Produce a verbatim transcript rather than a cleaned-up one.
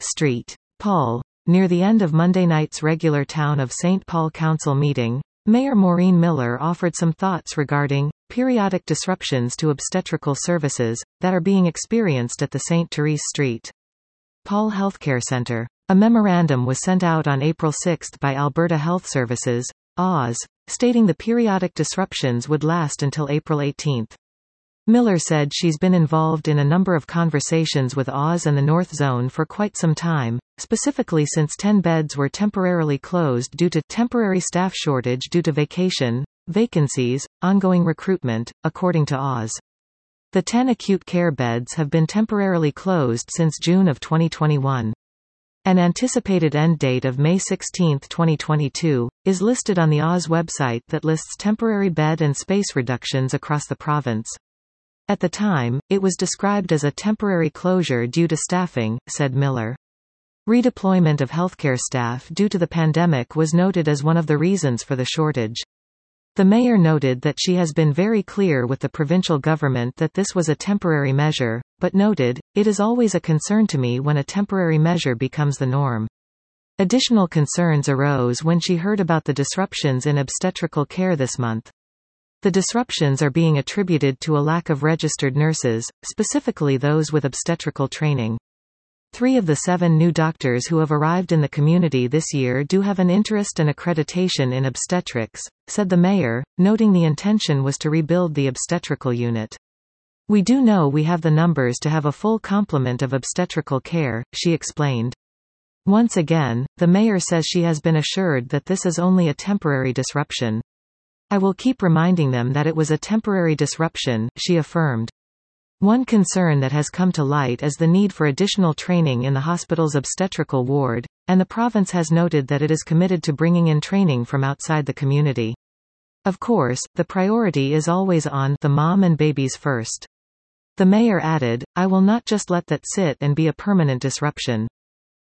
Street. Paul. Near the end of Monday night's regular Town of Saint Paul Council meeting, Mayor Maureen Miller offered some thoughts regarding periodic disruptions to obstetrical services that are being experienced at the Saint Therese Street Paul Healthcare Center. A memorandum was sent out on April sixth by Alberta Health Services, A W S, stating the periodic disruptions would last until April eighteenth. Miller said she's been involved in a number of conversations with A W S and the North Zone for quite some time, specifically since ten beds were temporarily closed due to temporary staff shortage due to vacation, vacancies, ongoing recruitment, according to A W S. The ten acute care beds have been temporarily closed since June of twenty twenty-one. An anticipated end date of May sixteenth twenty twenty-two, is listed on the A W S website that lists temporary bed and space reductions across the province. At the time, it was described as a temporary closure due to staffing, said Miller. Redeployment of healthcare staff due to the pandemic was noted as one of the reasons for the shortage. The mayor noted that she has been very clear with the provincial government that this was a temporary measure, but noted, "It is always a concern to me when a temporary measure becomes the norm." Additional concerns arose when she heard about the disruptions in obstetrical care this month. The disruptions are being attributed to a lack of registered nurses, specifically those with obstetrical training. Three of the seven new doctors who have arrived in the community this year do have an interest and accreditation in obstetrics, said the mayor, noting the intention was to rebuild the obstetrical unit. "We do know we have the numbers to have a full complement of obstetrical care," she explained. Once again, the mayor says she has been assured that this is only a temporary disruption. "I will keep reminding them that it was a temporary disruption," she affirmed. One concern that has come to light is the need for additional training in the hospital's obstetrical ward, and the province has noted that it is committed to bringing in training from outside the community. Of course, the priority is always on the mom and babies first. The mayor added, "I will not just let that sit and be a permanent disruption.